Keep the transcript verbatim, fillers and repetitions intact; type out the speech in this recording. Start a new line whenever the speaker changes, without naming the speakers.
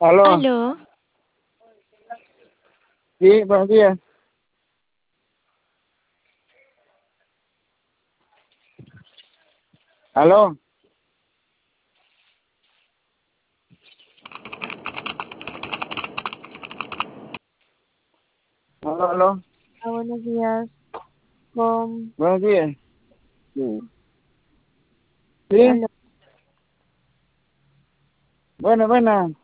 Aló,
Aló,
sí, buenos días. Aló, aló, aló,
Ah, buenos días. Con...
buenos días.
Sí,
Sí,
aló.
bueno, buena.